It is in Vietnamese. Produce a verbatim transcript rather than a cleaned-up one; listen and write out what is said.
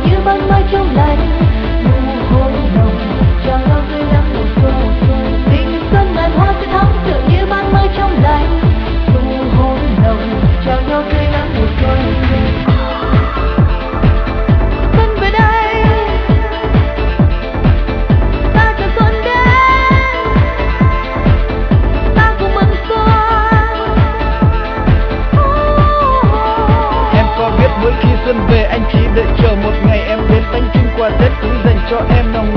như ban mai trong lành. Nụ hôn nồng chào nhau tươi nắng mùa xuân, tình xuân ngàn hoa sẽ thắm tựa như ban mai trong lành. Nụ hôn nồng chào nhau tươi nắng mùa xuân. Xuân về đây, ta chờ xuân đến, ta cùng mừng xuân. Em có biết mỗi khi xuân về anh chỉ đợi chờ một ngày em đến bánh trưng quà Tết túi dành cho em nồng